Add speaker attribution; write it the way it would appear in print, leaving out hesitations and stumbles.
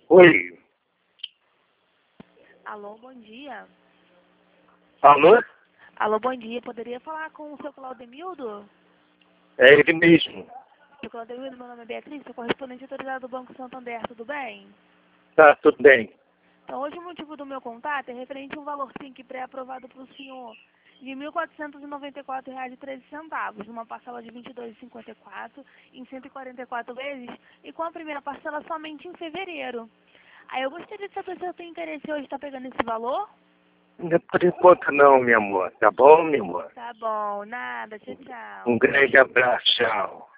Speaker 1: Oi.
Speaker 2: Alô, bom dia.
Speaker 1: Alô?
Speaker 2: Alô, bom dia. Poderia falar com o seu Claudemildo?
Speaker 1: É ele mesmo.
Speaker 2: Seu Claudemildo, meu nome é Beatriz, sou correspondente autorizado do Banco Santander, tudo bem?
Speaker 1: Tá, tudo bem.
Speaker 2: Então, hoje o motivo do meu contato é referente a um valor SINC pré-aprovado para o senhor de R$ 1.494,13, numa parcela de R$ 22,54 em 144 vezes e com a primeira parcela somente em fevereiro. Aí eu gostaria de saber se eu tenho interesse hoje de estar pegando esse valor?
Speaker 1: Por enquanto não, meu amor. Tá bom, meu amor?
Speaker 2: Tá bom, nada, tchau, tchau.
Speaker 1: Um grande abraço, tchau.